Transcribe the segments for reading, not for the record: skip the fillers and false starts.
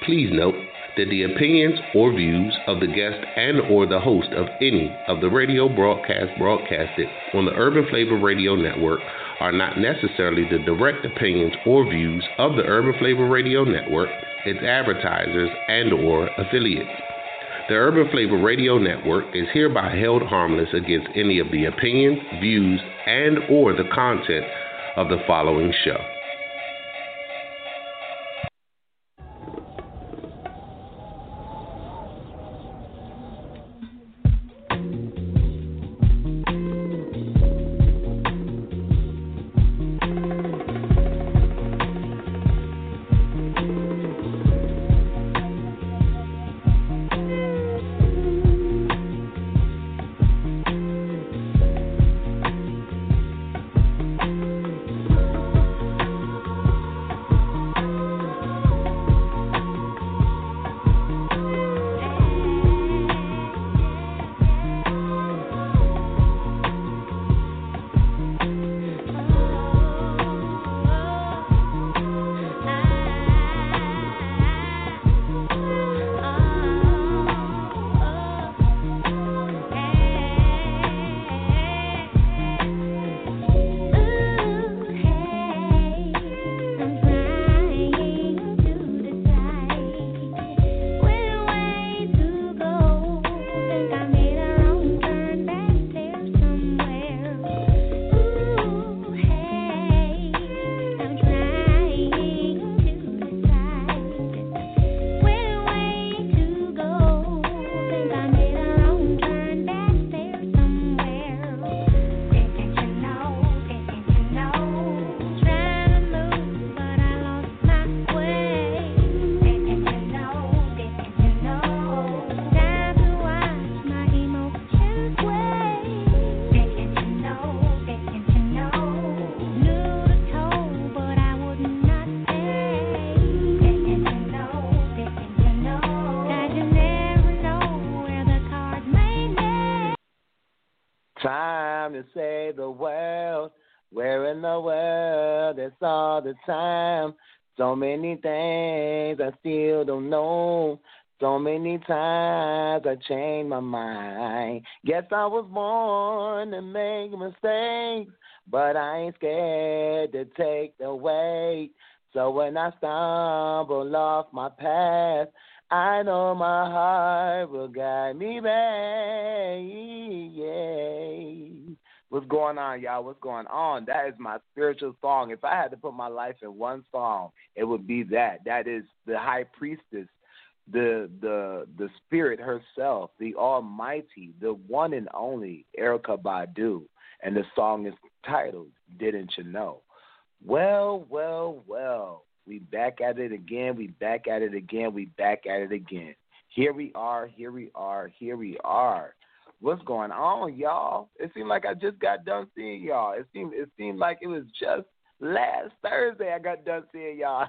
Please note that the opinions or views of the guest and or the host of any of the radio broadcasted on the Urban Flavor Radio Network are not necessarily the direct opinions or views of the Urban Flavor Radio Network, its advertisers, and or affiliates. The Urban Flavor Radio Network is hereby held harmless against any of the opinions, views, and or the content of the following show. Time. So many things I still don't know. So many times I changed my mind. Guess I was born to make mistakes, but I ain't scared to take the weight. So when I stumble off my path, I know my heart will guide me back. Yeah. What's going on, y'all? What's going on? That is my spiritual song. If I had to put my life in one song, it would be that. That is the high priestess, the spirit herself, the almighty, the one and only Erykah Badu. And the song is titled, Didn't You Know? Well, well, well. We back at it again. We back at it again. We back at it again. Here we are. Here we are. Here we are. What's going on, y'all? It seemed like I just got done seeing y'all. It seemed like it was just last Thursday I got done seeing y'all.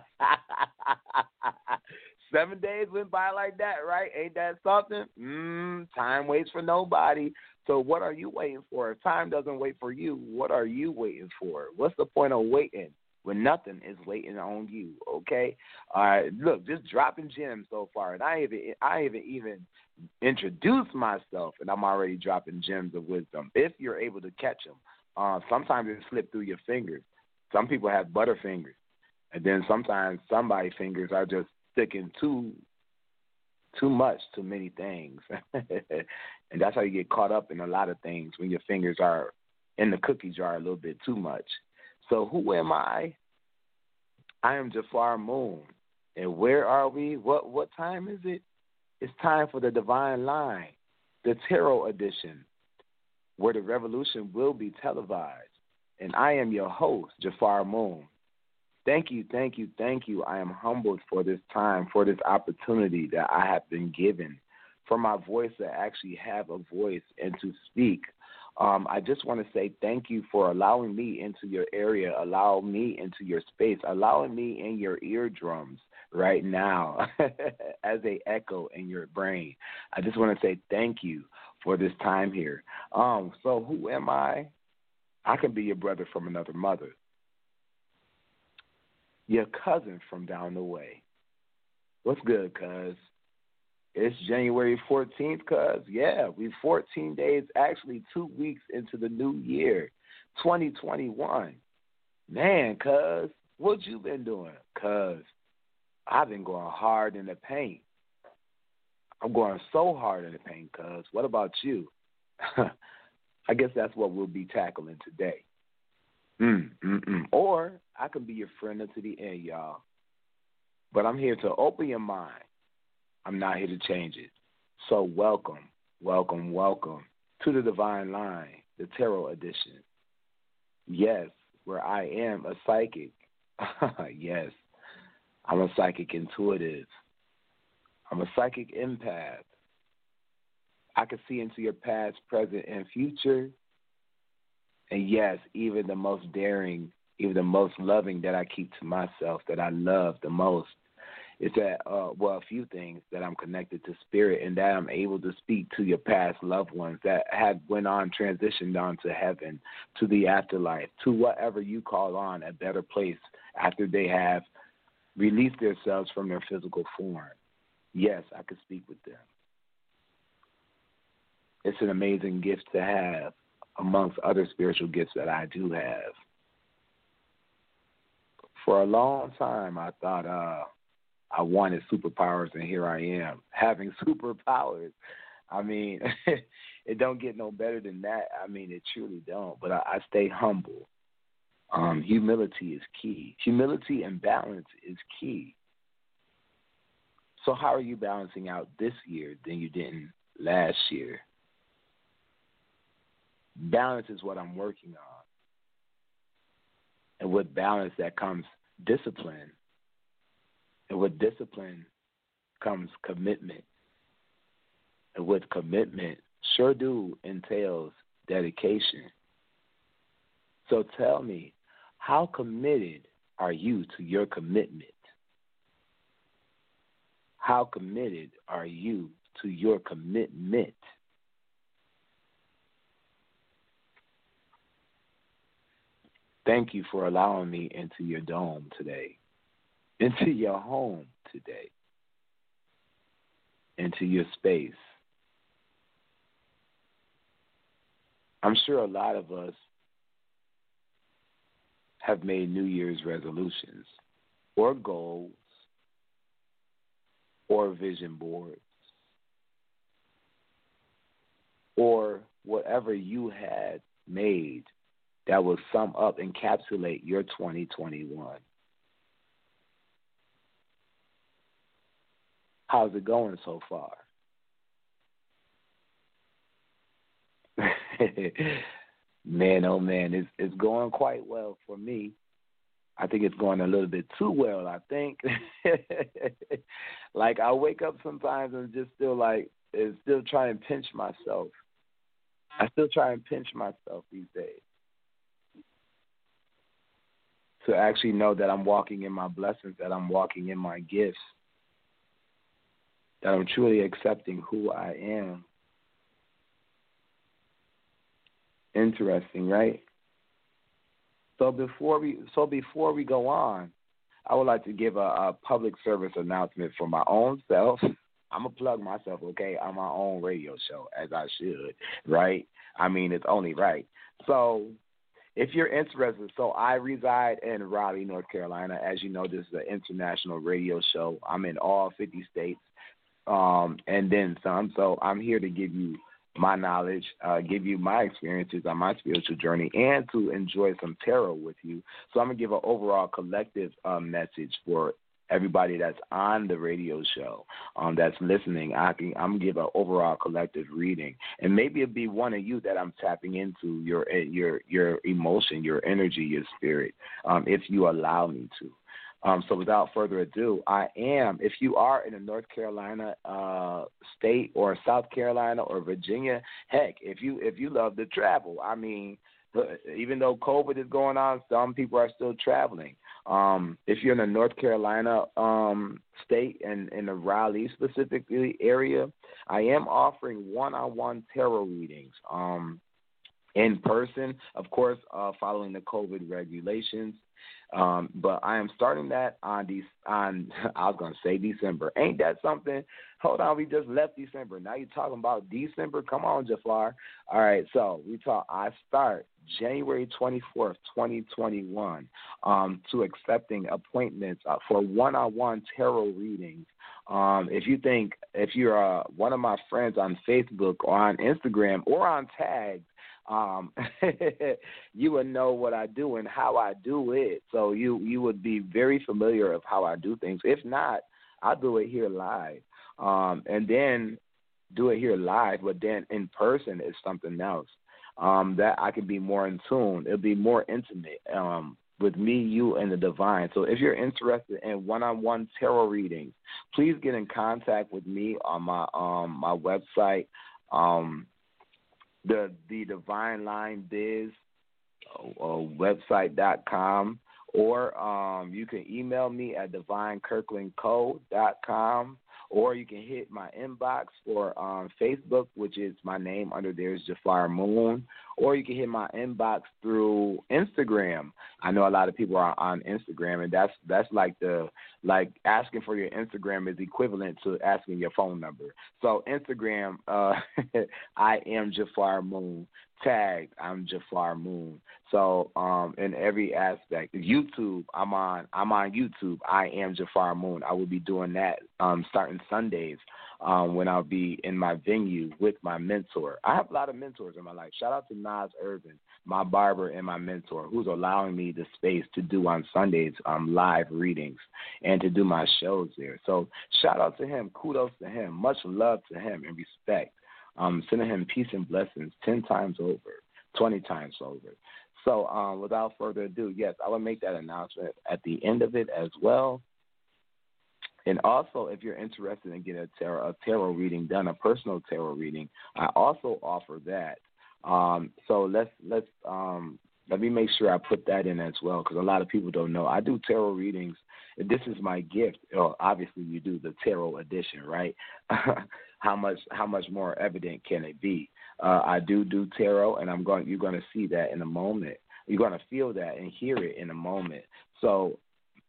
7 days went by like that, right? Ain't that something? Time waits for nobody. So what are you waiting for? If time doesn't wait for you, what are you waiting for? What's the point of waiting when nothing is waiting on you, okay? All right, look, just dropping gems so far. And I haven't even introduced myself, and I'm already dropping gems of wisdom, if you're able to catch them. Sometimes it slip through your fingers. Some people have butter fingers. And then sometimes somebody's fingers are just sticking too much to many things. And that's how you get caught up in a lot of things, when your fingers are in the cookie jar a little bit too much. So who am I? I am Jafar Moon. And where are we? What time is it? It's time for the Divine Line, the Tarot Edition, where the revolution will be televised. And I am your host, Jafar Moon. Thank you, thank you, thank you. I am humbled for this time, for this opportunity that I have been given, for my voice to actually have a voice and to speak. I just want to say thank you for allowing me into your area, allowing me into your space, allowing me in your eardrums right now as they echo in your brain. I just want to say thank you for this time here. So who am I? I can be your brother from another mother, your cousin from down the way, What's good, cuz? It's January 14th, cuz. Yeah, we 14 days, actually 2 weeks into the new year, 2021. Man, cuz, what you been doing? Cuz, I've been going hard in the paint. I'm going so hard in the paint, cuz. What about you? I guess that's what we'll be tackling today. Or I can be your friend unto the end, y'all. But I'm here to open your mind. I'm not here to change it. So welcome, welcome, welcome to the Divine Line, the Tarot Edition. Yes, where I am a psychic. Yes, I'm a psychic intuitive. I'm a psychic empath. I can see into your past, present, and future. And yes, even the most daring, even the most loving that I keep to myself, that I love the most, is that, a few things, that I'm connected to spirit and that I'm able to speak to your past loved ones that had went on, transitioned on to heaven, to the afterlife, to whatever you call on a better place after they have released themselves from their physical form. Yes, I could speak with them. It's an amazing gift to have amongst other spiritual gifts that I do have. For a long time, I thought I wanted superpowers, and here I am having superpowers. I mean, it don't get no better than that. I mean, it truly don't. But I stay humble. Humility is key. Humility and balance is key. So how are you balancing out this year than you didn't last year? Balance is what I'm working on. And with balance, that comes discipline. And with discipline comes commitment. And with commitment, sure do entails dedication. So tell me, how committed are you to your commitment? How committed are you to your commitment? Thank you for allowing me into your dome today, into your home today, into your space. I'm sure a lot of us have made New Year's resolutions or goals or vision boards or whatever you had made that will sum up, encapsulate your 2021. How's it going so far? Man, oh man, it's going quite well for me. I think it's going a little bit too well, I think. Like, I wake up sometimes and just still try and pinch myself. I still try and pinch myself these days to actually know that I'm walking in my blessings, that I'm walking in my gifts, that I'm truly accepting who I am. Interesting, right? So before we go on, I would like to give a public service announcement for my own self. I'm going to plug myself, okay, on my own radio show, as I should, right? I mean, it's only right. So if you're interested, so I reside in Raleigh, North Carolina. As you know, this is an international radio show. I'm in all 50 states and then some. So I'm here to give you my knowledge, give you my experiences on my spiritual journey, and to enjoy some tarot with you. So I'm going to give an overall collective message for everybody that's on the radio show, that's listening. I'm going to give an overall collective reading. And maybe it'll be one of you that I'm tapping into your emotion, your energy, your spirit, if you allow me to. So without further ado, if you are in a North Carolina state or South Carolina or Virginia, heck, if you love to travel, I mean, even though COVID is going on, some people are still traveling. If you're in the North Carolina state and in the Raleigh specifically area, I am offering one-on-one tarot readings. in person, of course, following the COVID regulations. But I am starting that on I was gonna say December. Ain't that something? Hold on, we just left December. Now you're talking about December? Come on, Jafar. All right, so I start January 24th, 2021, to accepting appointments for one-on-one tarot readings. If you're one of my friends on Facebook or on Instagram or on Tags, you would know what I do and how I do it. So you would be very familiar of how I do things. If not, I'll do it here live. And then do it here live, but then in person is something else. That I can be more in tune. It'll be more intimate. With me, you, and the divine. So if you're interested in one-on-one tarot readings, please get in contact with me on my website, the Divine Line Biz website.com, or you can email me at divinekirklandco.com, or you can hit my inbox for Facebook, which is my name under there is Jafar Moon, or you can hit my inbox through Instagram. I know a lot of people are on Instagram, and that's like asking for your Instagram is equivalent to asking your phone number. So Instagram, I am Jafar Moon. Tagged, I'm Jafar Moon. So in every aspect, YouTube, I'm on YouTube. I am Jafar Moon. I will be doing that starting Sundays when I'll be in my venue with my mentor. I have a lot of mentors in my life. Shout out to Nas Irvin, my barber and my mentor, who's allowing me the space to do on Sundays live readings and to do my shows there. So shout out to him. Kudos to him. Much love to him and respect. Sending him peace and blessings 10 times over, 20 times over. So without further ado, yes, I will make that announcement at the end of it as well. And also, if you're interested in getting a tarot reading done, a personal tarot reading, I also offer that. So let me make sure I put that in as well, because a lot of people don't know. I do tarot readings. This is my gift. Well, obviously, you do the tarot edition, right? How much more evident can it be? I do tarot, and you're going to see that in a moment. You're going to feel that and hear it in a moment. So,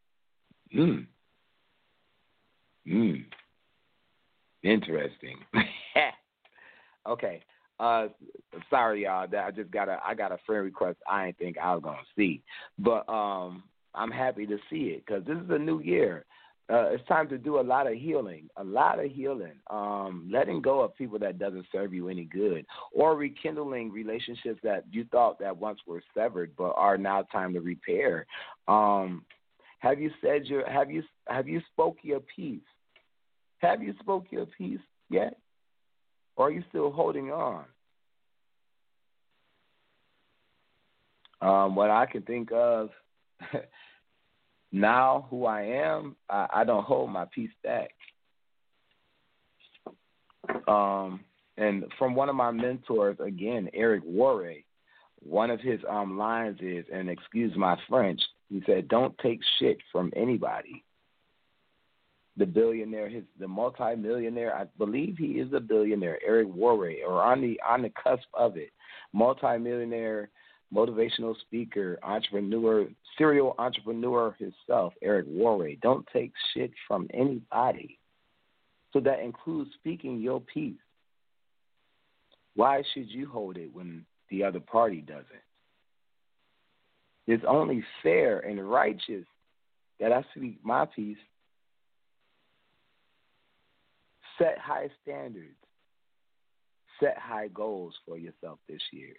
interesting. Okay. Sorry, y'all. That I got a friend request I didn't think I was gonna see, but I'm happy to see it because this is a new year. It's time to do a lot of healing, letting go of people that doesn't serve you any good, or rekindling relationships that you thought that once were severed but are now time to repair. Have you spoke your piece? Have you spoke your piece yet? Or are you still holding on? What I can think of now, who I am, I don't hold my peace back. And from one of my mentors, again, Eric Worre, one of his lines is, and excuse my French, he said, "Don't take shit from anybody." The billionaire, the multi-millionaire, I believe he is a billionaire, Eric Worre, or on the cusp of it, multi-millionaire, motivational speaker, entrepreneur, serial entrepreneur himself, Eric Worre. Don't take shit from anybody. So that includes speaking your piece. Why should you hold it when the other party doesn't? It's only fair and righteous that I speak my piece. Set high standards. Set high goals for yourself this year.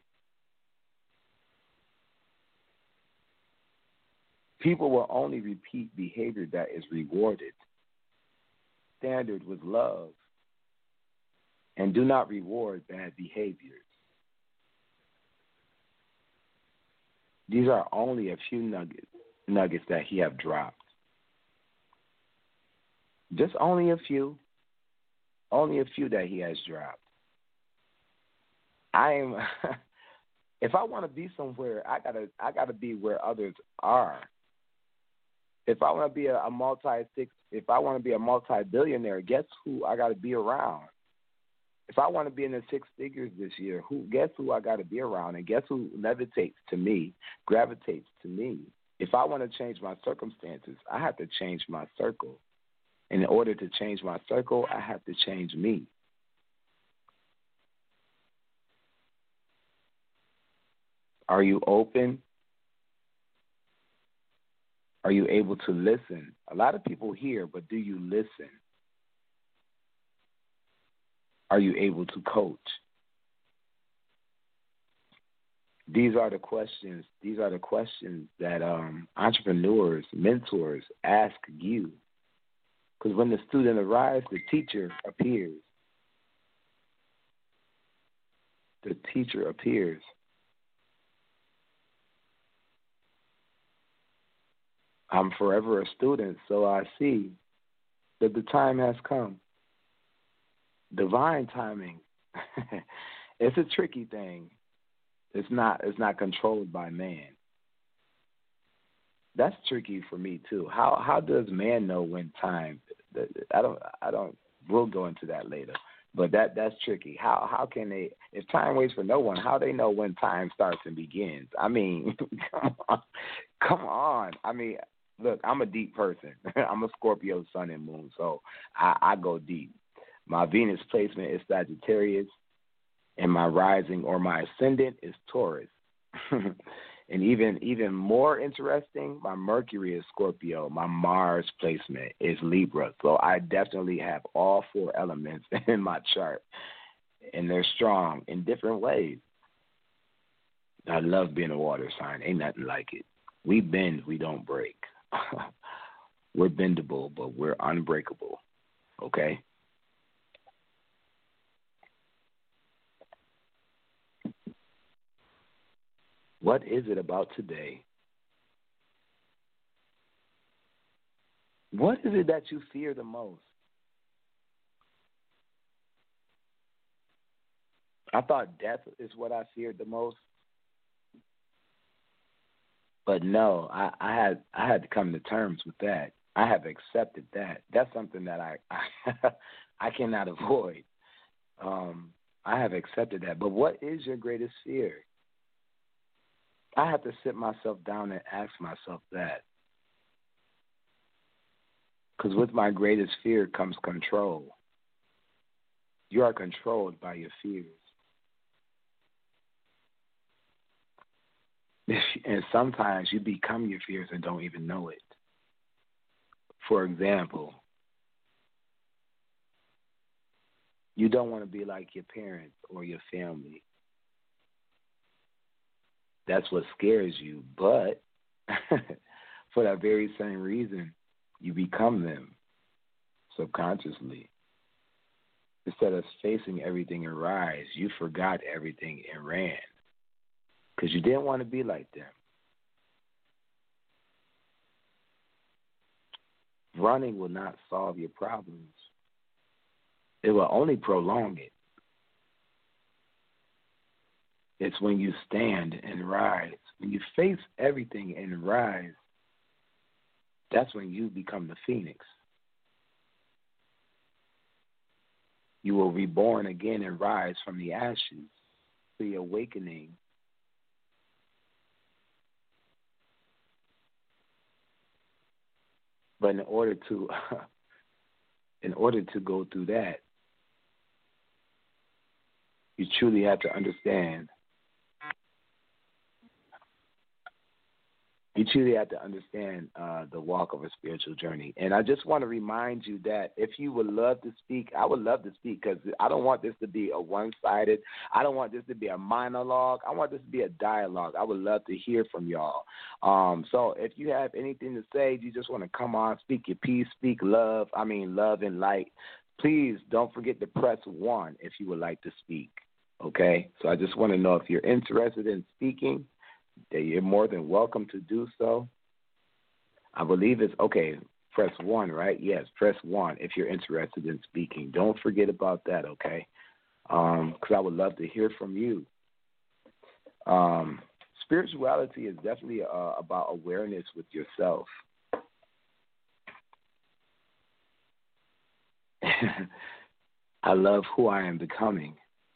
People will only repeat behavior that is rewarded. Standard with love. And do not reward bad behaviors. These are only a few nuggets that he have dropped. Just only a few. Only a few that he has dropped. If I want to be somewhere, I gotta be where others are. If I want to be a multi-billionaire, guess who I got to be around? If I want to be in the six figures this year, guess who I got to be around, and guess who levitates to me, gravitates to me. If I want to change my circumstances, I have to change my circle. In order to change my circle, I have to change me. Are you open? Are you able to listen? A lot of people hear, but do you listen? Are you able to coach? These are the questions. These are the questions that entrepreneurs, mentors ask you. Because when the student arrives, the teacher appears. The teacher appears. I'm forever a student, so I see that the time has come. Divine timing. It's a tricky thing. It's not controlled by man. That's tricky for me too. How does man know when time? I don't. We'll go into that later. But that's tricky. How can they? If time waits for no one, how they know when time starts and begins? I mean, come on. I mean, look, I'm a deep person. I'm a Scorpio sun and moon, so I go deep. My Venus placement is Sagittarius, and my rising or my ascendant is Taurus. And even more interesting, my Mercury is Scorpio. My Mars placement is Libra. So I definitely have all four elements in my chart, and they're strong in different ways. I love being a water sign. Ain't nothing like it. We bend, we don't break. We're bendable, but we're unbreakable. Okay? What is it about today? What is it that you fear the most? I thought death is what I feared the most. But no, I had to come to terms with that. I have accepted that. That's something that I cannot avoid. I have accepted that. But what is your greatest fear? I have to sit myself down and ask myself that. Because with my greatest fear comes control. You are controlled by your fears. And sometimes you become your fears and don't even know it. For example, you don't want to be like your parents or your family. That's what scares you. But for that very same reason, you become them subconsciously. Instead of facing everything and rise, you forgot everything and ran because you didn't want to be like them. Running will not solve your problems. It will only prolong it. It's when you stand and rise. When you face everything and rise, that's when you become the phoenix. You will reborn again and rise from the ashes, the awakening. But in order to go through that, you truly have to understand. You truly have to understand the walk of a spiritual journey. And I just want to remind you that if you would love to speak, I would love to speak because I don't want this to be a one-sided. I don't want this to be a monologue. I want this to be a dialogue. I would love to hear from y'all. So if you have anything to say, you just want to come on, speak your piece, speak love and light, please don't forget to press 1 if you would like to speak. Okay? So I just want to know if you're interested in speaking, that you're more than welcome to do so. I believe it's okay. Press 1, right? Yes, press 1 if you're interested in speaking. Don't forget about that, okay? Because I would love to hear from you. Spirituality is definitely about awareness with yourself. I love who I am becoming.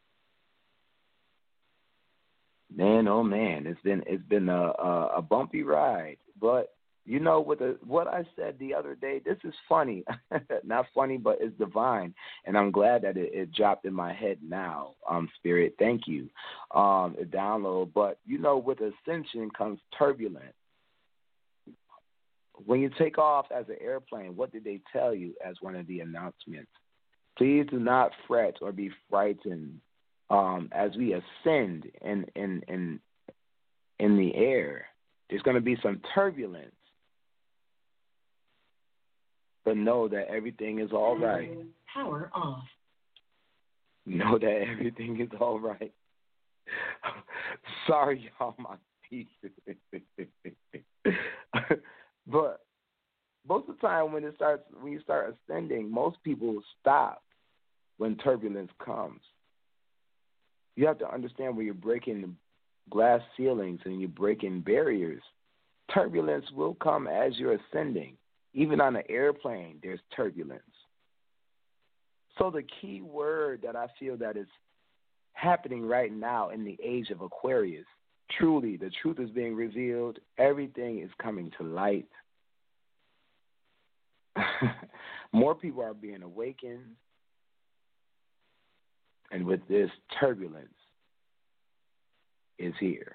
Man, oh man, it's been a bumpy ride. But you know what I said the other day. This is funny, not funny, but it's divine, and I'm glad that it dropped in my head now. Spirit, thank you. A download, but you know, with ascension comes turbulence. When you take off as an airplane, what did they tell you as one of the announcements? Please do not fret or be frightened as we ascend in the air. There's going to be some turbulence, but know that everything is all right. Power off. Know that everything is all right. Sorry, y'all, my feet. But most of the time when you start ascending, most people stop when turbulence comes. You have to understand when you're breaking glass ceilings and you're breaking barriers, turbulence will come as you're ascending. Even on an airplane, there's turbulence. So the key word that I feel that is happening right now in the age of Aquarius, truly, the truth is being revealed. Everything is coming to light. More people are being awakened. And with this, turbulence is here.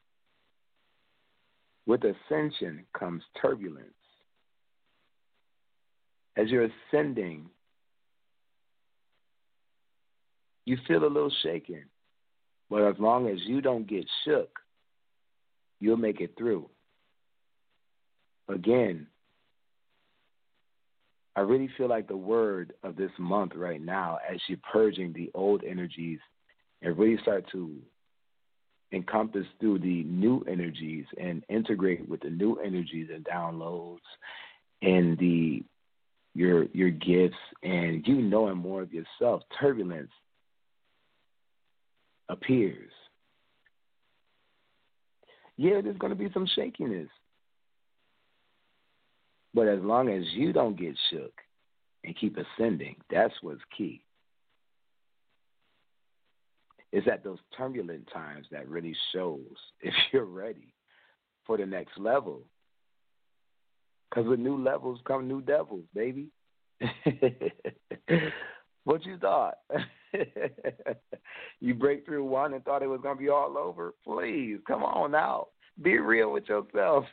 With ascension comes turbulence. As you're ascending, you feel a little shaken. But as long as you don't get shook, you'll make it through. Again, I really feel like the word of this month right now, as you're purging the old energies and really start to encompass through the new energies and integrate with the new energies and downloads and your gifts and you knowing more of yourself, turbulence appears. Yeah, there's going to be some shakiness. But as long as you don't get shook and keep ascending, that's what's key. It's at those turbulent times that really shows if you're ready for the next level. Because with new levels come new devils, baby. What you thought? You break through one and thought it was going to be all over? Please, come on now. Be real with yourself.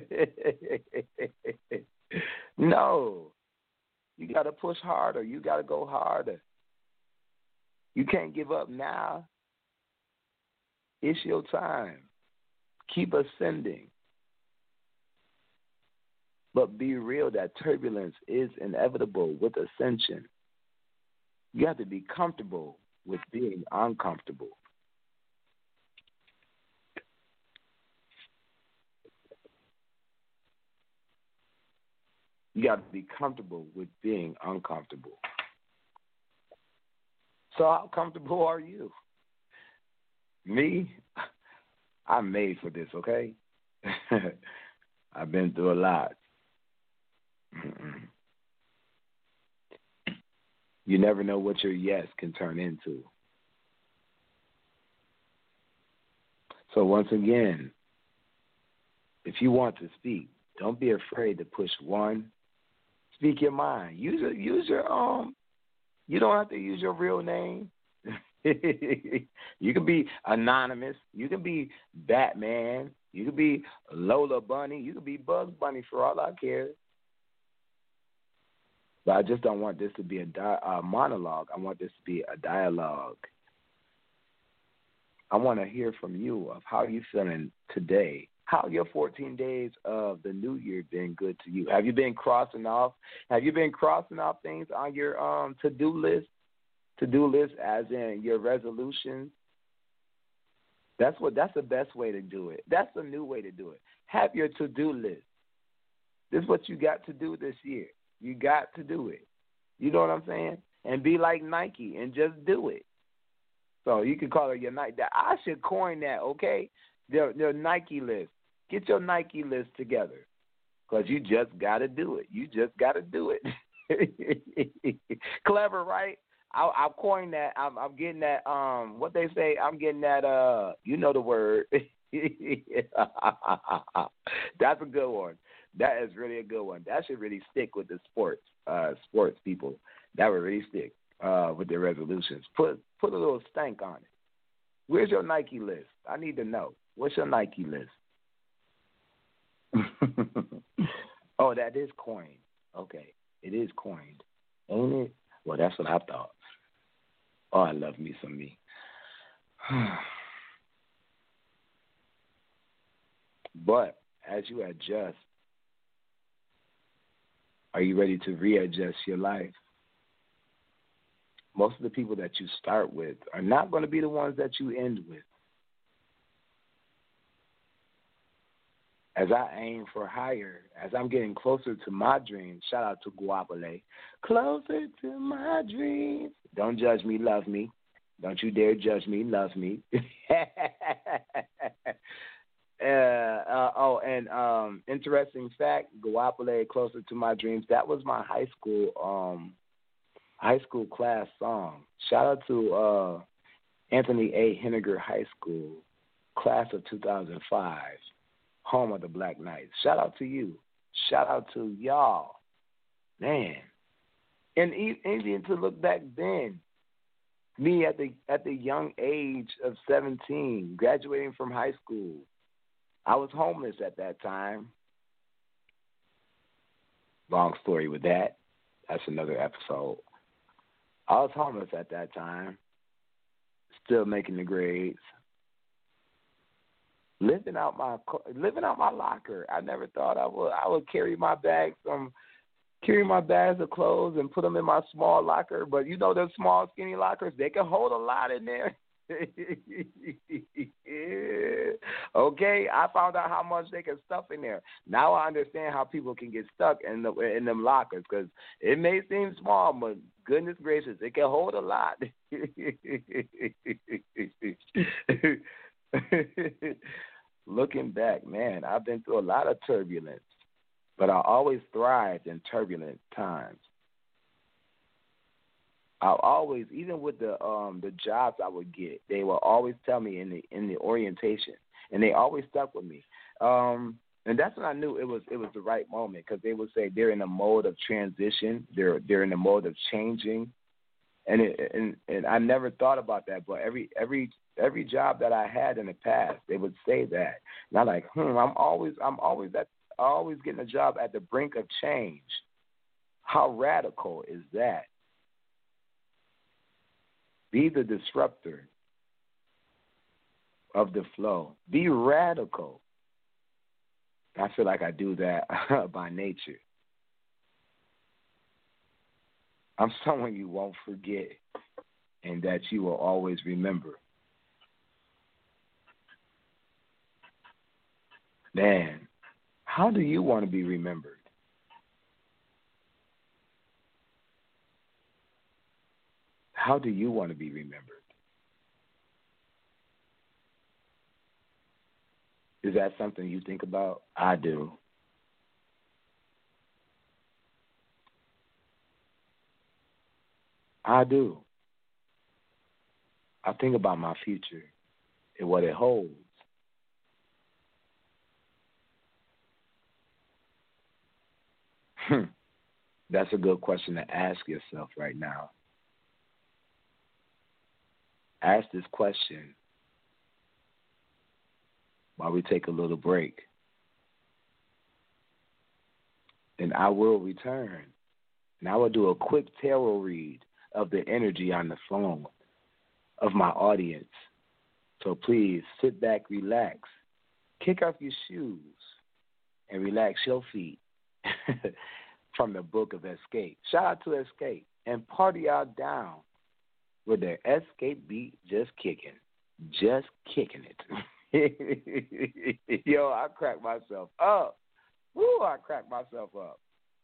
No. You got to push harder. You got to go harder. You can't give up now. It's your time. Keep ascending. But be real that turbulence is inevitable with ascension. You have to be comfortable with being uncomfortable. You got to be comfortable with being uncomfortable. So how comfortable are you? Me? I'm made for this, okay? I've been through a lot. You never know what your yes can turn into. So once again, if you want to speak, don't be afraid to push one. Speak your mind. Use your you don't have to use your real name. You can be anonymous. You can be Batman. You can be Lola Bunny. You can be Bugs Bunny for all I care. But I just don't want this to be a monologue. I want this to be a dialogue. I want to hear from you of how you feeling today. How your 14 days of the new year been good to you? Have you been crossing off? Have you been crossing off things on your to-do list? To-do list as in your resolutions? That's the best way to do it. That's the new way to do it. Have your to-do list. This is what you got to do this year. You got to do it. You know what I'm saying? And be like Nike and just do it. So you can call it your Nike. I should coin that, okay? Their Nike list. Get your Nike list together because you just got to do it. You just got to do it. Clever, right? I coined that. I'm getting that. What they say? I'm getting that. You know the word. That's a good one. That is really a good one. That should really stick with the sports people. That would really stick with their resolutions. Put a little stank on it. Where's your Nike list? I need to know. What's your Nike list? Oh, that is coined. Okay, it is coined, ain't it? Well, that's what I thought. Oh, I love me some me. But as you adjust, are you ready to readjust your life? Most of the people that you start with are not going to be the ones that you end with. As I aim for higher, as I'm getting closer to my dreams, shout out to Guapale, closer to my dreams. Don't judge me, love me. Don't you dare judge me, love me. Interesting fact, Guapale, closer to my dreams. That was my high school class song. Shout out to Anthony A. Henniger High School, class of 2005. Home of the Black Knights. Shout out to you. Shout out to y'all. Man. And even to look back then, me at the young age of 17, graduating from high school, I was homeless at that time. Long story with that. That's another episode. I was homeless at that time, still making the grades. Living out my locker. I never thought I would carry my bags of clothes and put them in my small locker. But you know, those small, skinny lockers, they can hold a lot in there. Okay, I found out how much they can stuff in there. Now I understand how people can get stuck in them lockers, because it may seem small, but goodness gracious, it can hold a lot. Looking back, man, I've been through a lot of turbulence, but I always thrived in turbulent times. I always, even with the jobs I would get, they will always tell me in the orientation, and they always stuck with me. And that's when I knew it was the right moment, because they would say they're in a mode of transition, they're in a mode of changing, and I never thought about that, but every job that I had in the past, they would say that. And I'm like, I'm always getting a job at the brink of change. How radical is that? Be the disruptor of the flow. Be radical. I feel like I do that by nature. I'm someone you won't forget and that you will always remember. Man, how do you want to be remembered? How do you want to be remembered? Is that something you think about? I do. I do. I think about my future and what it holds. That's a good question to ask yourself right now. Ask this question while we take a little break. And I will return. And I will do a quick tarot read of the energy on the phone of my audience. So please sit back, relax, kick off your shoes, and relax your feet from the Book of Escape. Shout out to Escape and party out down with their Escape beat, just kicking it. Yo, I cracked myself up. Woo, I cracked myself up.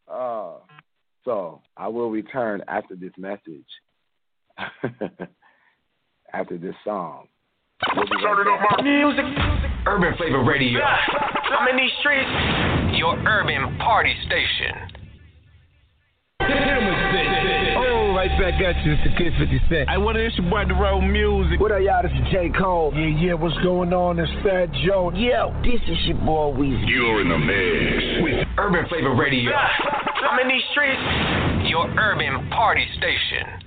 So I will return after this message, after this song. Turn it up, my music. Urban Flavor Radio. I'm in these streets. Your urban party station. Oh, right Right back at you. It's the Kid 50 Cent. I want to introduce the road music. What up, y'all? This is J. Cole. Yeah, what's going on? It's Fat Joe. Yo, this is your boy Weezy. You're in the mix with Urban Flavor Radio. I'm in these streets. Your urban party station.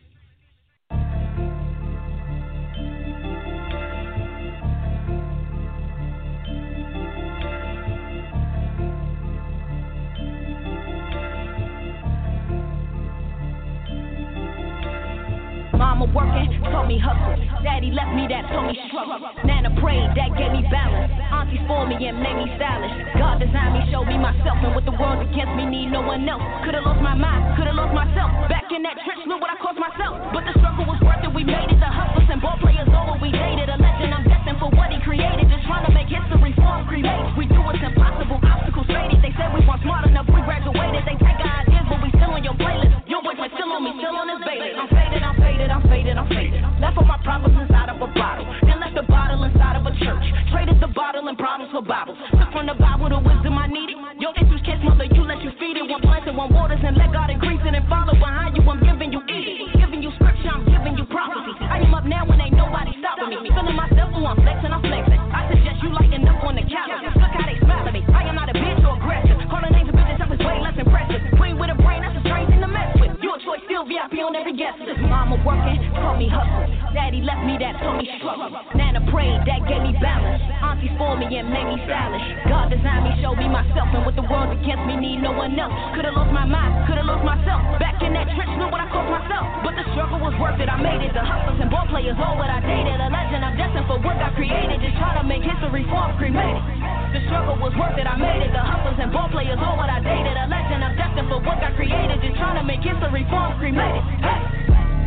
Mama working, told me hustle. Daddy left me, that told me struggle. Nana prayed, that gave me balance. Auntie spoiled me and made me stylish. God designed me, showed me myself. And with the world against me, need no one else. Could've lost my mind, could've lost myself. Back in that trench, look what I cost myself. But the struggle was worth it, we made it. The hustlers and ball players over, we dated. A legend, I'm destined for what he created. Just trying to make history, form, cremate. We do what's impossible, obstacles faded. They said we weren't smart enough, we graduated. They take our ideas, but we still on your playlist. Your boyfriend still on me, still on his baby. I'm faded, I'm faded, I'm faded, I'm faded. Left all my problems inside of a bottle. Then left the bottle inside of a church. Traded the bottle and problems for Bibles. Took from the Bible the wisdom I needed. Your issues catch mother, you let you feed it. One plants and one waters and let God increase it and follow behind you. I'm giving you eat. Giving you scripture, I'm giving you prophecy. I am up now when ain't nobody stopping me. Feeling myself, so I'm flexing, I'm flexing. I suggest you lighten up on the calendar. Look how they smile at me. I am not a bitch or aggressive. Calling names of bitches up is way less impressive. Queen with a brain, that's a strange thing to mess with. Your choice, still VIP on every guest list. Mama working, told me hustle. Daddy left me, that told me struggle. Nana prayed, that gave me balance. Auntie spoiled me and made me stylish. God designed me, showed me myself. And with the world against me, need no one else. Could've lost my mind, could've lost myself. Back in that trench, look what I cost myself. But the struggle was worth it, I made it. The hustlers and ball players, all what I dated. A legend, I'm destined for what God created. Just trying to make history, form, cremated. The struggle was worth it, I made it. The hustlers and ball players, all what I dated. A legend, I'm destined for what God created. Just trying to make history, form, cremated. Hey.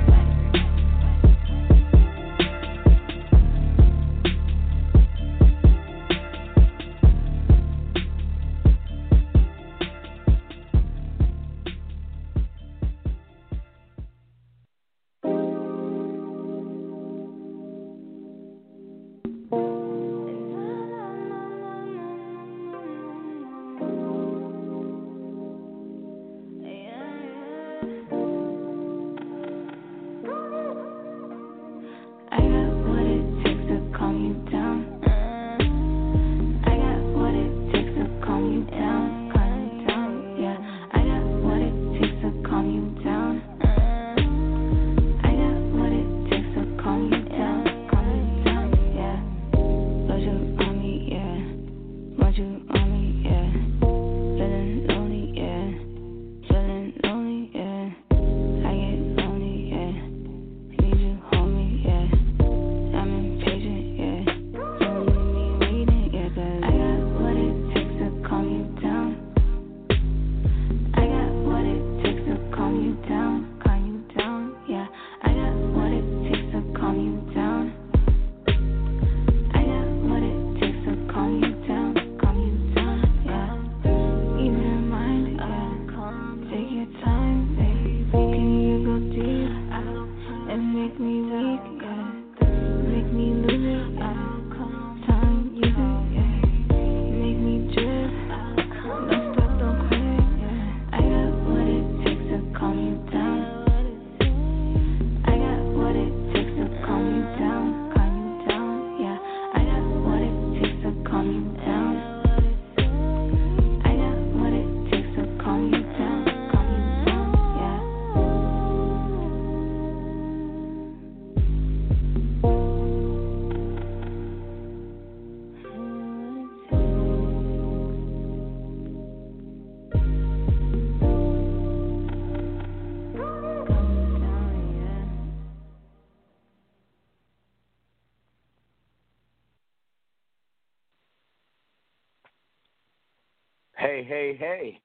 Hey.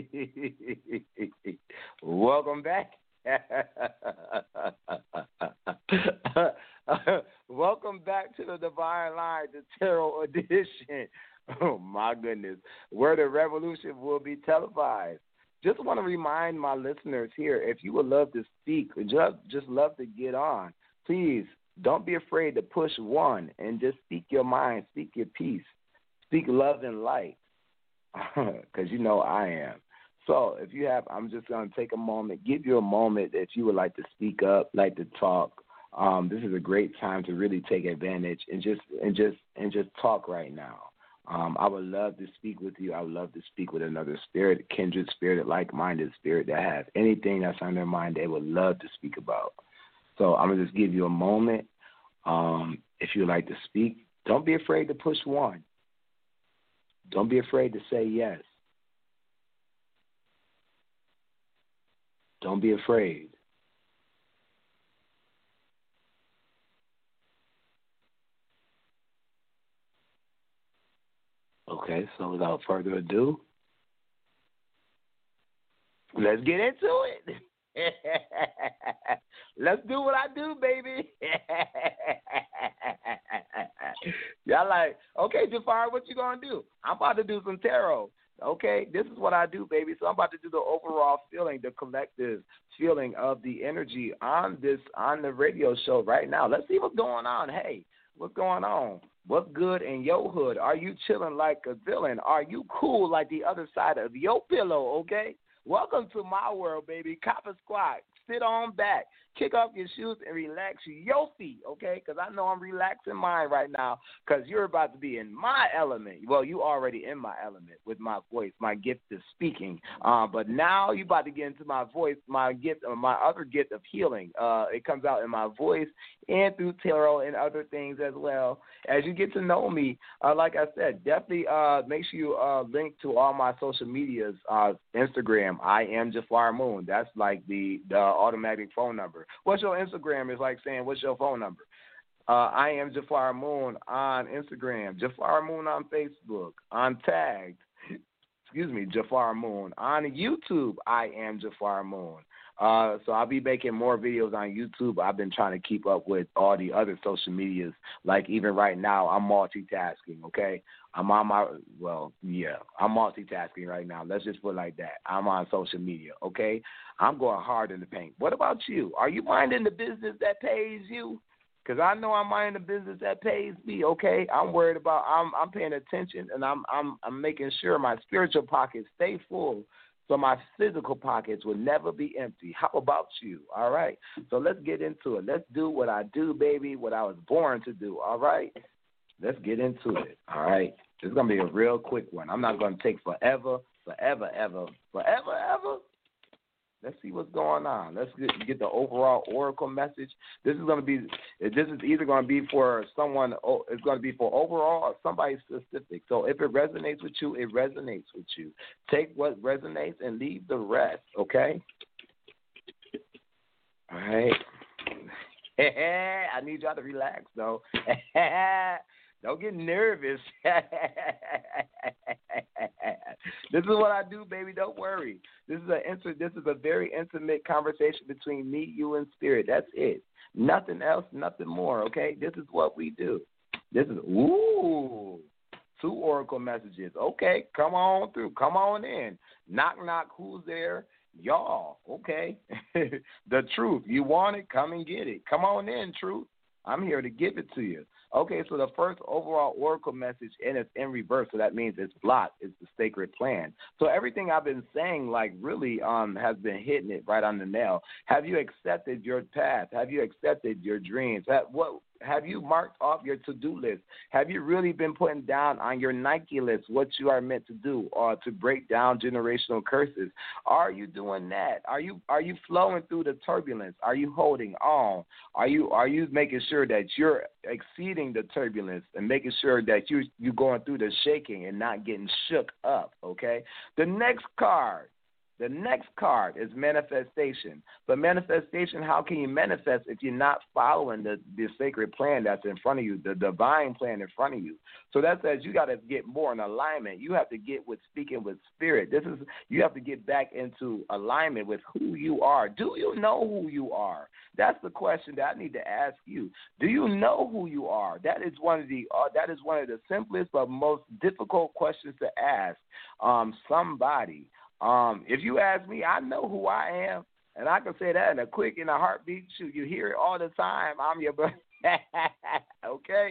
Welcome back. Welcome back to the Divine Line, the Tarot Edition. Oh, my goodness. Where the revolution will be televised. Just want to remind my listeners here, if you would love to speak, just love to get on, please don't be afraid to push one and just speak your mind, speak your peace, speak love and light. Because you know I am. So if you have, I'm just going to take a moment, give you a moment if you would like to speak up, like to talk. This is a great time to really take advantage and just talk right now. I would love to speak with you. I would love to speak with another spirit, a kindred spirit, a like-minded spirit that has anything that's on their mind they would love to speak about. So I'm going to just give you a moment. If you would like to speak, don't be afraid to push one. Don't be afraid to say yes. Don't be afraid. Okay, so without further ado, let's get into it. Let's do what I do, baby. Y'all like, okay, Jafar, what you gonna do? I'm about to do some tarot. Okay, this is what I do, baby. So I'm about to do the overall feeling, the collective feeling of the energy on the radio show right now. Let's see what's going on. Hey, what's going on? What's good in your hood? Are you chilling like a villain? Are you cool like the other side of your pillow? Okay. Welcome to my world, baby. Copper squat. Sit on back. Kick off your shoes and relax your feet, okay? Because I know I'm relaxing mine right now because you're about to be in my element. Well, you already in my element with my voice. My gift is speaking. But now you're about to get into my voice, my gift, my other gift of healing. It comes out in my voice and through tarot and other things as well. As you get to know me, like I said, definitely make sure you link to all my social medias. Instagram, I am Jafar Moon. That's like the automatic phone number. What's your Instagram is like saying, what's your phone number? I am Jafar Moon on Instagram, Jafar Moon on Facebook, on Tagged, Jafar Moon. On YouTube, I am Jafar Moon. So I'll be making more videos on YouTube. I've been trying to keep up with all the other social medias. Like even right now, I'm multitasking, okay? I'm multitasking right now. Let's just put it like that. I'm on social media, okay? I'm going hard in the paint. What about you? Are you minding the business that pays you? Because I know I'm minding the business that pays me, okay? I'm worried about, I'm paying attention, and I'm making sure my spiritual pockets stay full so my physical pockets will never be empty. How about you? All right? So let's get into it. Let's do what I do, baby, what I was born to do, all right? Let's get into it, all right? It's going to be a real quick one. I'm not going to take forever. Let's see what's going on. Let's get the overall oracle message. This is either going to be for someone, it's going to be for overall or somebody specific. So if it resonates with you, it resonates with you. Take what resonates and leave the rest, okay? All right. I need y'all to relax, though. Don't get nervous. This is what I do, baby. Don't worry. This is a very intimate conversation between me, you, and spirit. That's it. Nothing else, nothing more, okay? This is what we do. This is, 2 oracle messages. Okay, come on through. Come on in. Knock, knock. Who's there? Y'all, okay? The truth. You want it? Come and get it. Come on in, truth. I'm here to give it to you. Okay, so the first overall oracle message, and it's in reverse, so that means it's blocked. It's the sacred plan. So everything I've been saying, like, really has been hitting it right on the nail. Have you accepted your path? Have you accepted your dreams? Have you marked off your to-do list? Have you really been putting down on your Nike list what you are meant to do or to break down generational curses? Are you doing that? Are you flowing through the turbulence? Are you holding on? Are you making sure that you're exceeding the turbulence and making sure that you're going through the shaking and not getting shook up, okay? The next card is manifestation. But manifestation, how can you manifest if you're not following the sacred plan that's in front of you, the divine plan in front of you? So that says you got to get more in alignment. You have to get with speaking with spirit. You have to get back into alignment with who you are. Do you know who you are? That's the question that I need to ask you. Do you know who you are? That is one of the simplest but most difficult questions to ask somebody. If you ask me, I know who I am, and I can say that in a heartbeat. Shoot, you hear it all the time. I'm your brother. Okay?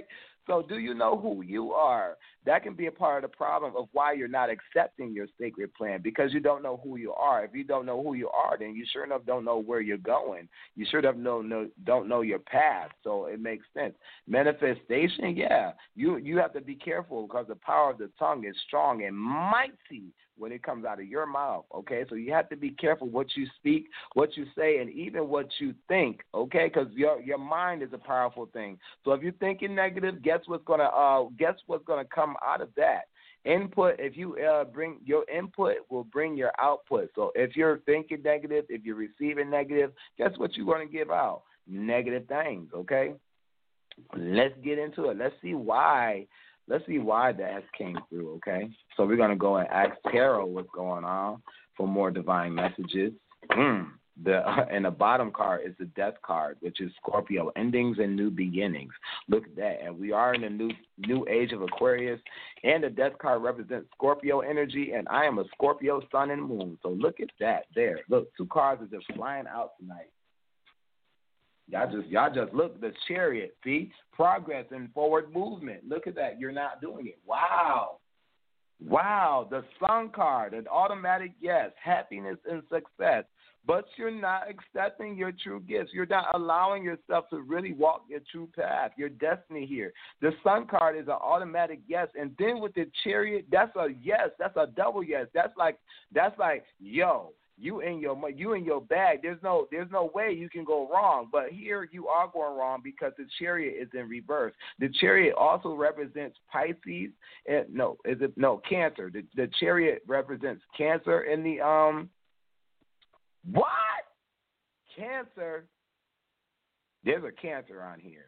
So do you know who you are? That can be a part of the problem of why you're not accepting your sacred plan, because you don't know who you are. If you don't know who you are, then you sure enough don't know where you're going. You sure enough don't know your path. So it makes sense. Manifestation, yeah. You have to be careful because the power of the tongue is strong and mighty when it comes out of your mouth, okay? So you have to be careful what you speak, what you say, and even what you think, okay? Because your mind is a powerful thing. So if you're thinking negative, guess what's gonna come out of that? Input. If you bring your input, will bring your output. So if you're thinking negative, if you're receiving negative, guess what you're gonna give out? Negative things, okay? Let's get into it. Let's see why that came through, okay? So we're going to go and ask Tarot what's going on for more divine messages. And the bottom card is the Death card, which is Scorpio, endings and new beginnings. Look at that. And we are in the new age of Aquarius, and the Death card represents Scorpio energy, and I am a Scorpio sun and moon. So look at that there. Look, 2 cards are just flying out tonight. Y'all just look, the Chariot, see? Progress and forward movement. Look at that. You're not doing it. Wow. The Sun card, an automatic yes, happiness and success. But you're not accepting your true gifts. You're not allowing yourself to really walk your true path, your destiny here. The Sun card is an automatic yes. And then with the Chariot, that's a yes. That's a double yes. That's like, yo. You in your bag. There's no way you can go wrong. But here you are going wrong because the Chariot is in reverse. The Chariot also represents Pisces. Cancer. The Chariot represents Cancer in the what? Cancer. There's a Cancer on here.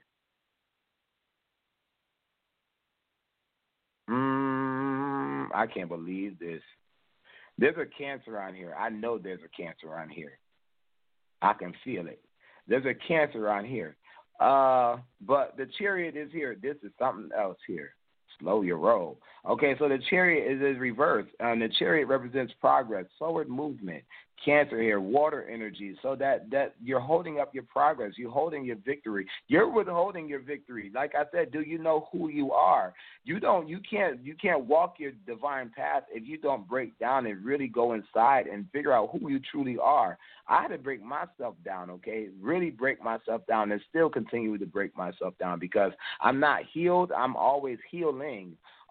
I can't believe this. There's a Cancer on here. I know there's a Cancer on here. I can feel it. There's a Cancer on here. But the Chariot is here. This is something else here. Slow your roll. Okay, so the Chariot is in reverse. And the Chariot represents progress, forward movement. Cancer here, water energy, so that you're holding up your progress, you're holding your victory, you're withholding your victory. Like I said, do you know who you are? You can't walk your divine path if you don't break down and really go inside and figure out who you truly are. I had to break myself down, okay, really break myself down, and still continue to break myself down because I'm not healed. I'm always healing.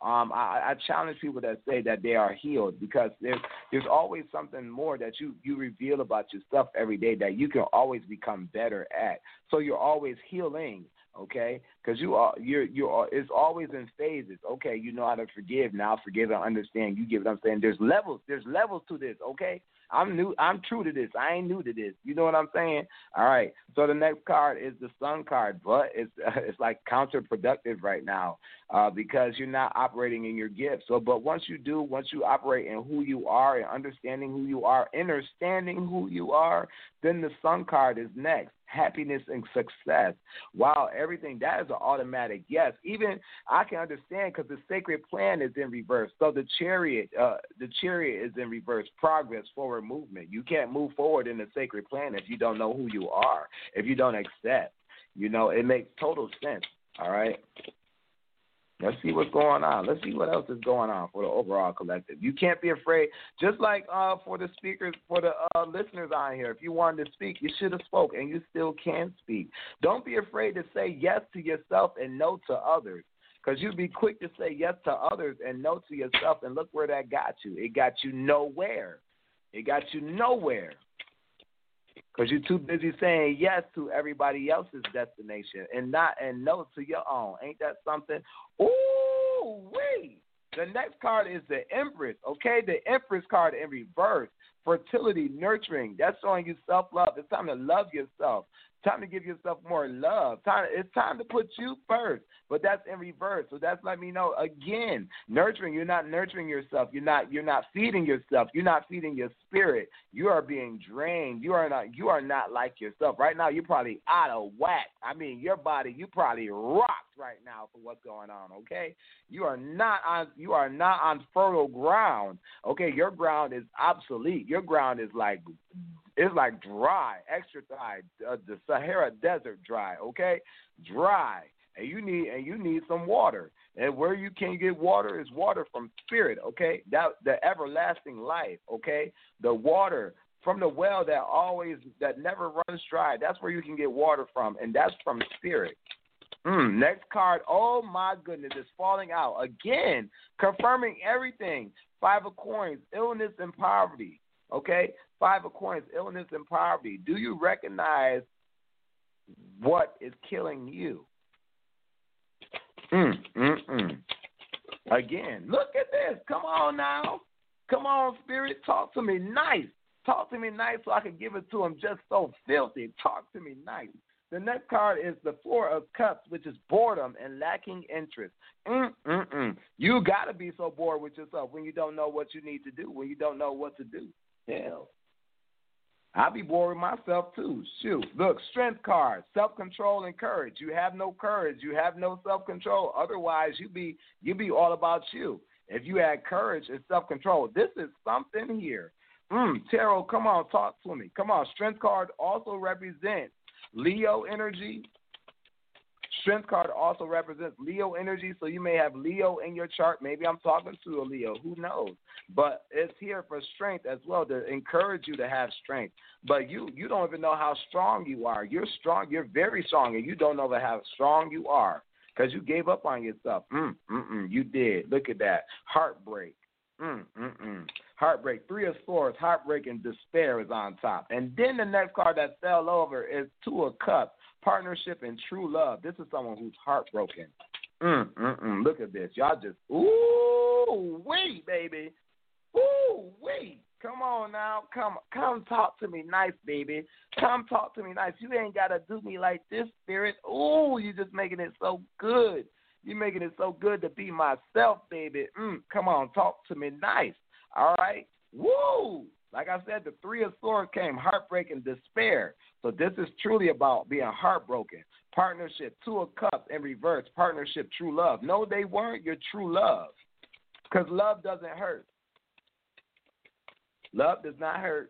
I challenge people that say that they are healed because there's always something more that you reveal about yourself every day that you can always become better at. So you're always healing, okay? Because it's always in phases. Okay, you know how to forgive now. Forgive and understand. You get what I'm saying? There's levels to this, okay? I'm true to this. I ain't new to this. You know what I'm saying? All right. So the next card is the Sun card, but it's like counterproductive right now because you're not operating in your gifts. So, but once you operate in who you are and understanding who you are, understanding who you are, then the Sun card is next. Happiness and success. Wow, everything, that is an automatic yes. Even I can understand because the sacred plan is in reverse. So the chariot is in reverse. Progress, forward movement. You can't move forward in the sacred plan if you don't know who you are, if you don't accept. You know, it makes total sense. All right. Let's see what's going on. Let's see what else is going on for the overall collective. You can't be afraid. Just like for the speakers, for the listeners on here, if you wanted to speak, you should have spoke, and you still can speak. Don't be afraid to say yes to yourself and no to others, because you'd be quick to say yes to others and no to yourself, and look where that got you. It got you nowhere. It got you nowhere. Because you're too busy saying yes to everybody else's destination and no to your own. Ain't that something? Ooh, wait. The next card is the Empress, okay? The Empress card in reverse. Fertility, nurturing. That's showing you self-love. It's time to love yourself. Time to give yourself more love. It's time to put you first, but that's in reverse. So that's letting me know again, nurturing. You're not nurturing yourself. You're not feeding yourself. You're not feeding your spirit. You are being drained. You are not like yourself. Right now, you're probably out of whack. I mean, your body, you probably rocked right now for what's going on. Okay, you are not on fertile ground. Okay, your ground is obsolete. Your ground is like. It's like dry, extra dry, the Sahara Desert dry, okay? Dry. and you need some water. And where you can get water is water from spirit, okay? That the everlasting life, okay? The water from the well that never runs dry. That's where you can get water from, and that's from spirit. Next card. Oh my goodness, it's falling out again, confirming everything. 5 of coins, illness and poverty. Okay, 5 of coins, illness and poverty. Do you recognize what is killing you? Again, look at this. Come on now. Come on, spirit. Talk to me nice. Talk to me nice so I can give it to him just so filthy. Talk to me nice. The next card is the 4 of Cups, which is boredom and lacking interest. You got to be so bored with yourself when you don't know what you need to do, when you don't know what to do. Hell, I'll be bored with myself too. Shoot. Look, strength card, self-control and courage. You have no courage. You have no self-control. Otherwise, you be all about you. If you had courage and self-control, this is something here. Tarot, come on, talk to me. Come on. Strength card also represents Leo energy. Strength card also represents Leo energy, so you may have Leo in your chart. Maybe I'm talking to a Leo. Who knows? But it's here for strength as well, to encourage you to have strength. But you don't even know how strong you are. You're strong. You're very strong, and you don't know how strong you are because you gave up on yourself. You did. Look at that. Heartbreak. Heartbreak. 3 of Swords, heartbreak and despair is on top. And then the next card that fell over is 2 of Cups, partnership and true love. This is someone who's heartbroken. Look at this. Y'all just, wait, baby. Wait. Come on now. Come talk to me nice, baby. Come talk to me nice. You ain't got to do me like this, spirit. You just making it so good. You're making it so good to be myself, baby. Come on, talk to me nice. All right? Woo! Like I said, the 3 of Swords came, heartbreak and despair. So this is truly about being heartbroken. Partnership, 2 of Cups in reverse, partnership, true love. No, they weren't your true love because love doesn't hurt. Love does not hurt.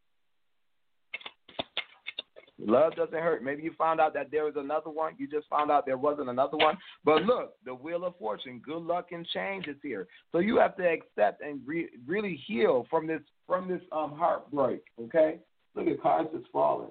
Love doesn't hurt. Maybe you found out that there was another one. You just found out there wasn't another one. But look, the Wheel of Fortune, good luck and change is here. So you have to accept and really heal from this heartbreak. Okay, look at cards just falling.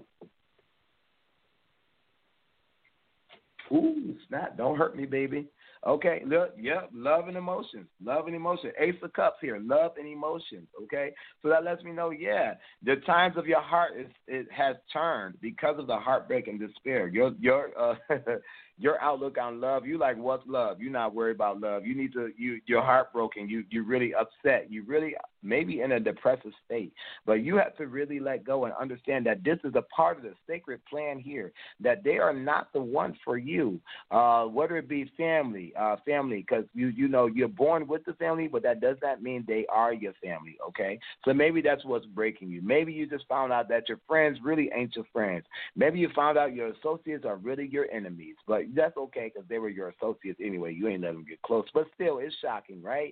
Ooh, snap! Don't hurt me, baby. Okay, look, yep, love and emotions. Love and emotion. Ace of Cups here, love and emotions, okay? So that lets me know, the times of your heart it has turned because of the heartbreak and despair. Your outlook on love, you like, what's love? You're not worried about love. You're heartbroken. You're really upset. You really maybe in a depressive state. But you have to really let go and understand that this is a part of the sacred plan here, that they are not the one for you, whether it be family, because you're born with the family, but that does not mean they are your family, okay? So maybe that's what's breaking you. Maybe you just found out that your friends really ain't your friends. Maybe you found out your associates are really your enemies, but that's okay because they were your associates anyway. You ain't let them get close. But still, it's shocking, right?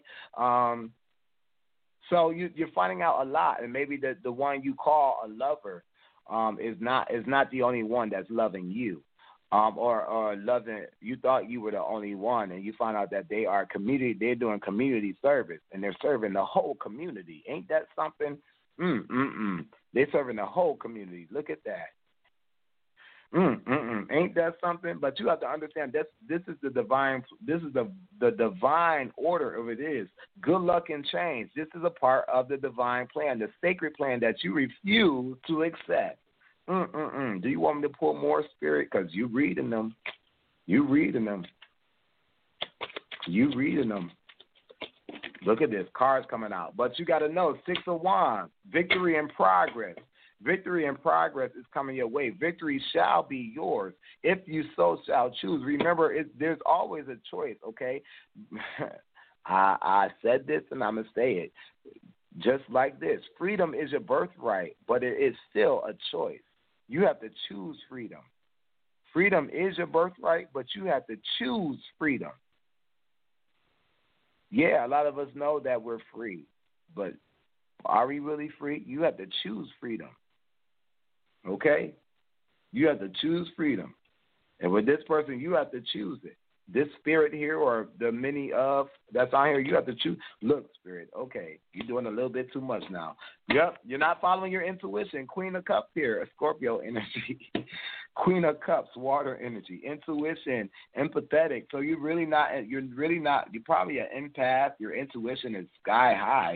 So you're finding out a lot, and maybe the one you call a lover is not the only one that's loving you, or loving. You thought you were the only one, and you find out that they are community. They're doing community service, and they're serving the whole community. Ain't that something? They're serving the whole community. Look at that. Ain't that something? But you have to understand this is the divine. This is the divine order of it is. Good luck and change. This is a part of the divine plan, the sacred plan that you refuse to accept. Do you want me to pull more, spirit? Because you reading them. Look at this. Cards coming out. But you got to know, 6 of Wands, victory and progress. Victory and progress is coming your way. Victory shall be yours if you so shall choose. Remember, there's always a choice, okay? I said this and I'm going to say it. Just like this. Freedom is your birthright, but it is still a choice. You have to choose freedom. Freedom is your birthright, but you have to choose freedom. Yeah, a lot of us know that we're free, but are we really free? You have to choose freedom. Okay? You have to choose freedom. And with this person, you have to choose it. This spirit here or the many of that's on here, you have to choose. Look, spirit, okay, you're doing a little bit too much now. Yep, you're not following your intuition. Queen of Cups here, a Scorpio energy. Queen of Cups, water energy, intuition, empathetic. So you're probably an empath. Your intuition is sky high.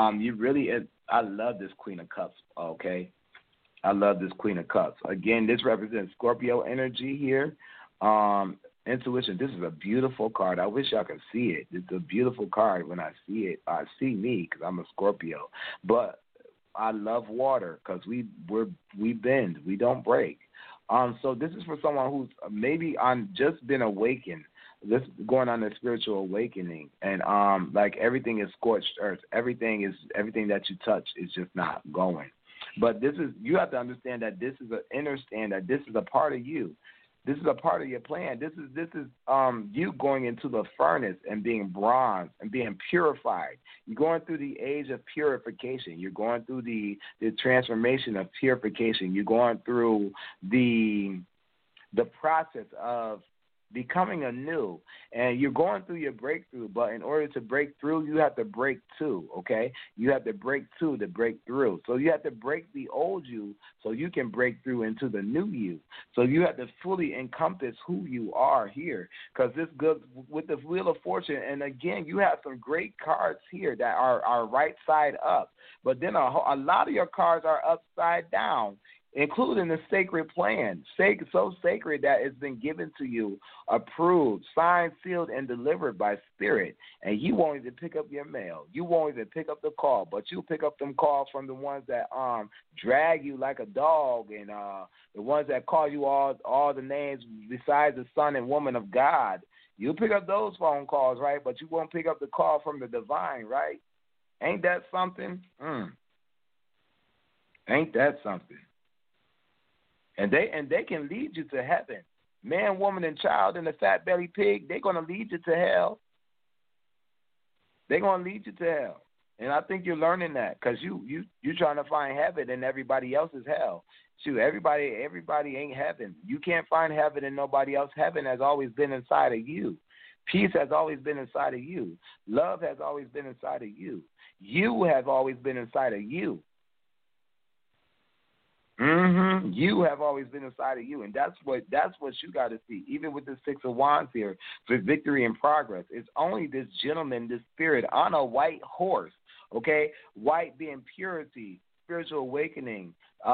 I love this Queen of Cups, okay? I love this Queen of Cups. Again, this represents Scorpio energy here. Intuition, this is a beautiful card. I wish y'all could see it. It's a beautiful card. When I see it, I see me because I'm a Scorpio. But I love water because we bend. We don't break. So this is for someone who's maybe just been awakened. This going on a spiritual awakening, and like everything is scorched earth. Everything that you touch is just not going. But you have to understand that this is that this is a part of you. This is a part of your plan. This is you going into the furnace and being bronze and being purified. You're going through the age of purification. You're going through the transformation of purification. You're going through the process of becoming anew, and you're going through your breakthrough. But in order to break through, you have to break two. Okay, you have to break two to break through. So you have to break the old you so you can break through into the new you. So you have to fully encompass who you are here, because this goes with the Wheel of Fortune. And again, you have some great cards here that are right side up, but then a lot of your cards are upside down, including the sacred plan, so sacred that it's been given to you, approved, signed, sealed, and delivered by Spirit. And you won't even pick up your mail. You won't even pick up the call, but you pick up them calls from the ones that drag you like a dog, and the ones that call you all the names besides the Son and Woman of God. You pick up those phone calls, right? But you won't pick up the call from the divine, right? Ain't that something? Ain't that something? And they can lead you to heaven. Man, woman, and child, and the fat belly pig, they're going to lead you to hell. They're going to lead you to hell. And I think you're learning that because you're trying to find heaven in everybody else's hell. Shoot, everybody ain't heaven. You can't find heaven in nobody else. Heaven has always been inside of you. Peace has always been inside of you. Love has always been inside of you. You have always been inside of you. You have always been inside of you, and that's what you got to see. Even with the Six of Wands here, for victory and progress, it's only this gentleman, this spirit on a white horse. White being purity, spiritual awakening.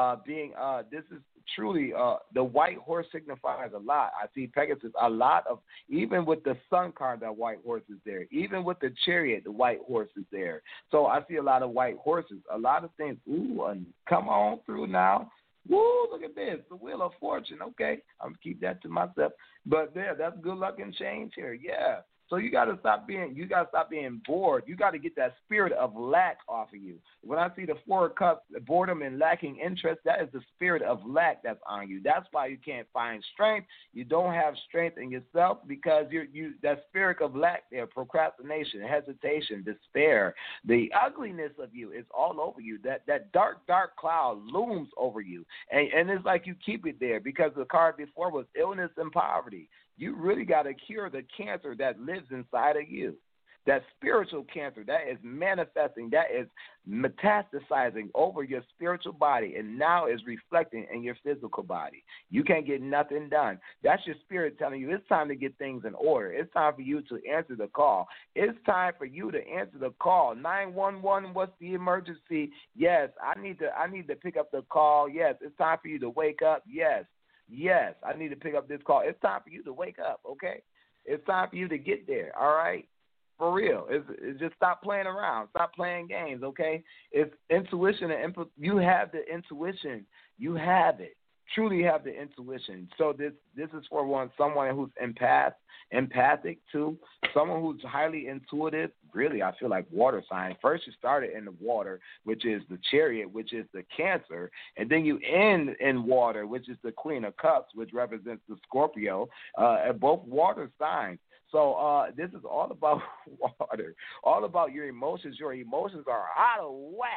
This is truly the white horse signifies a lot. I see Pegasus a lot of, even with the Sun card, that white horse is there. Even with the Chariot, the white horse is there. So I see a lot of white horses, a lot of things. Ooh, and come on through now. Woo, look at this, the Wheel of Fortune. Okay, I'm going to keep that to myself. But that's good luck and change here. Yeah. So you got to stop being bored. You got to get that spirit of lack off of you. When I see the Four of Cups, boredom and lacking interest, that is the spirit of lack that's on you. That's why you can't find strength. You don't have strength in yourself because that spirit of lack there, procrastination, hesitation, despair, the ugliness of you is all over you. That dark, dark cloud looms over you. And it's like you keep it there because the card before was illness and poverty. You really got to cure the cancer that lives inside of you. That spiritual cancer that is manifesting, that is metastasizing over your spiritual body and now is reflecting in your physical body. You can't get nothing done. That's your spirit telling you it's time to get things in order. It's time for you to answer the call. It's time for you to answer the call. 911, what's the emergency? Yes, I need to pick up the call. Yes, it's time for you to wake up. Yes, I need to pick up this call. It's time for you to wake up, okay? It's time for you to get there, all right? For real. It's just stop playing around. Stop playing games, okay? It's intuition. You have the intuition. You have it. Truly have the intuition. So this is for someone who's empathic too, someone who's highly intuitive. Really, I feel like water sign. First you started in the water, which is the Chariot, which is the Cancer, and then you end in water, which is the Queen of Cups, which represents the Scorpio, both water signs. So this is all about water, all about your emotions. Your emotions are out of whack.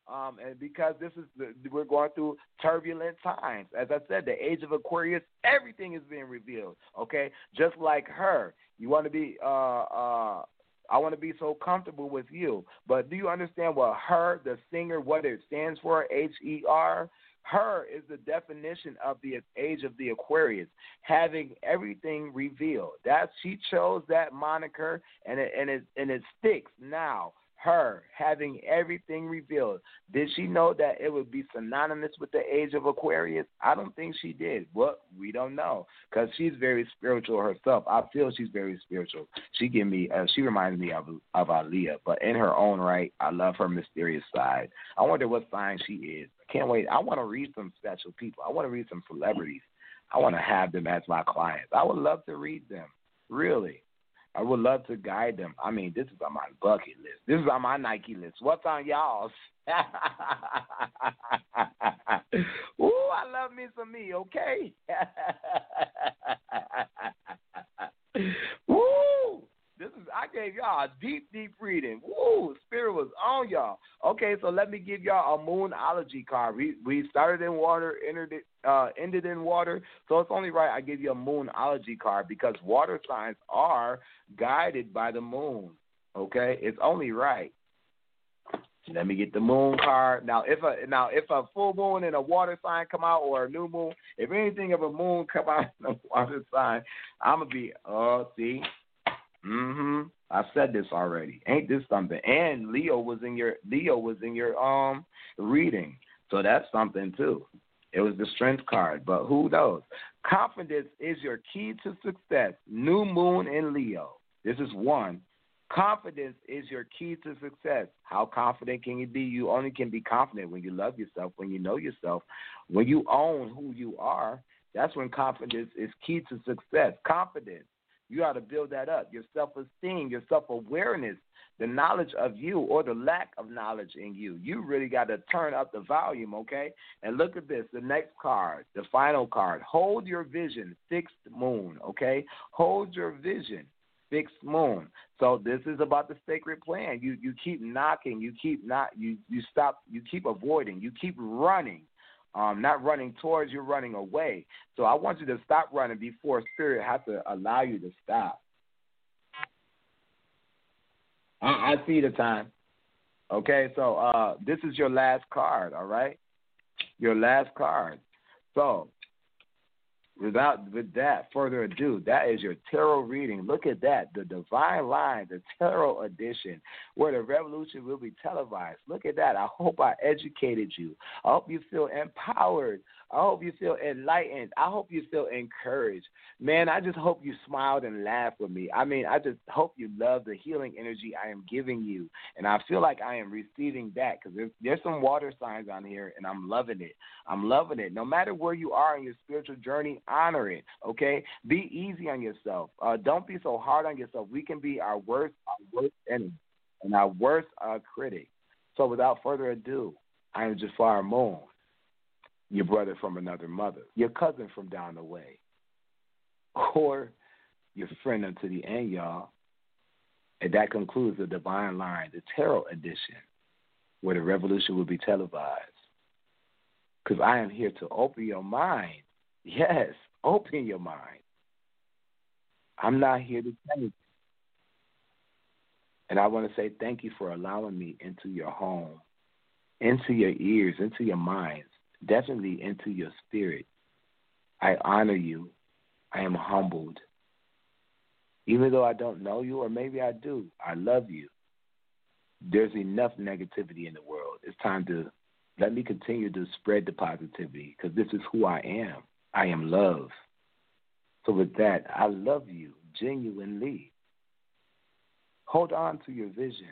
And because we're going through turbulent times. As I said, the age of Aquarius, everything is being revealed. Okay, just like her. You want to be. I want to be so comfortable with you. But do you understand what her, the singer, what it stands for? HER. Her is the definition of the age of the Aquarius, having everything revealed. She chose that moniker, and it sticks now. Her having everything revealed. Did she know that it would be synonymous with the age of Aquarius? I don't think she did. Well, we don't know because she's very spiritual herself. I feel she's very spiritual. She reminds me of Aaliyah, but in her own right, I love her mysterious side. I wonder what sign she is. I can't wait. I want to read some special people. I want to read some celebrities. I want to have them as my clients. I would love to read them, really. I would love to guide them. I mean, this is on my bucket list. This is on my Nike list. What's on y'all's? Ooh, I love me some me, okay? Woo! I gave y'all a deep, deep reading. Woo! Spirit was on y'all. Okay, so let me give y'all a moonology card. We started in water, ended in water, so it's only right I give you a moonology card because water signs are guided by the moon. Okay, it's only right. Let me get the moon card. Now, if a full moon and a water sign come out, or a new moon, if anything of a moon come out in a water sign, I'm gonna be see. I said this already. Ain't this something? And Leo was in your reading, so that's something too. It was the strength card, but who knows? Confidence is your key to success. New moon in Leo. This is one. Confidence is your key to success. How confident can you be? You only can be confident when you love yourself, when you know yourself, when you own who you are. That's when confidence is key to success. Confidence. You got to build that up. Your self-esteem, your self-awareness, the knowledge of you or the lack of knowledge in you. You really got to turn up the volume, okay? And look at this, the next card, the final card. Hold your vision, fixed moon, okay? Hold your vision, fixed moon. So this is about the sacred plan. You keep knocking, you keep avoiding, you keep running. Not running towards, you're running away. So I want you to stop running before Spirit has to allow you to stop. I see the time. Okay, so this is your last card, all right? Your last card. So with that further ado, that is your tarot reading. Look at that, the Divine Line, the tarot edition, where the revolution will be televised. Look at that. I hope I educated you. I hope you feel empowered. I hope you feel enlightened. I hope you feel encouraged. Man, I just hope you smiled and laughed with me. I mean, I just hope you love the healing energy I am giving you. And I feel like I am receiving that because there's some water signs on here, and I'm loving it. I'm loving it. No matter where you are in your spiritual journey, honor it, okay? Be easy on yourself. Don't be so hard on yourself. We can be our worst enemy and our worst critic. So without further ado, I am Jafar Moon, your brother from another mother, your cousin from down the way, or your friend unto the end, y'all. And that concludes the Divine Line, the Tarot Edition, where the revolution will be televised. Because I am here to open your mind. Yes, open your mind. I'm not here to change it. And I want to say thank you for allowing me into your home, into your ears, into your minds, definitely into your spirit. I honor you. I am humbled. Even though I don't know you, or maybe I do, I love you. There's enough negativity in the world. It's time to let me continue to spread the positivity because this is who I am. I am love. So with that, I love you genuinely. Hold on to your vision.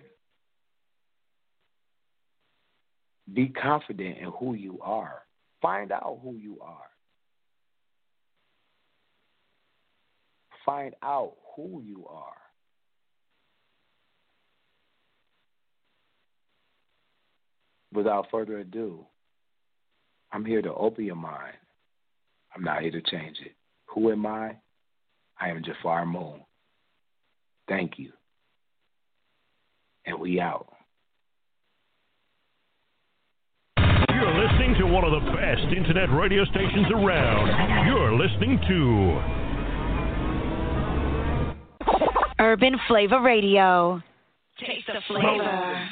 Be confident in who you are. Find out who you are. Find out who you are. Without further ado, I'm here to open your mind. I'm not here to change it. Who am I? I am Jafar Moon. Thank you. And we out. You're listening to one of the best internet radio stations around. You're listening to Urban Flavor Radio. Taste the flavor.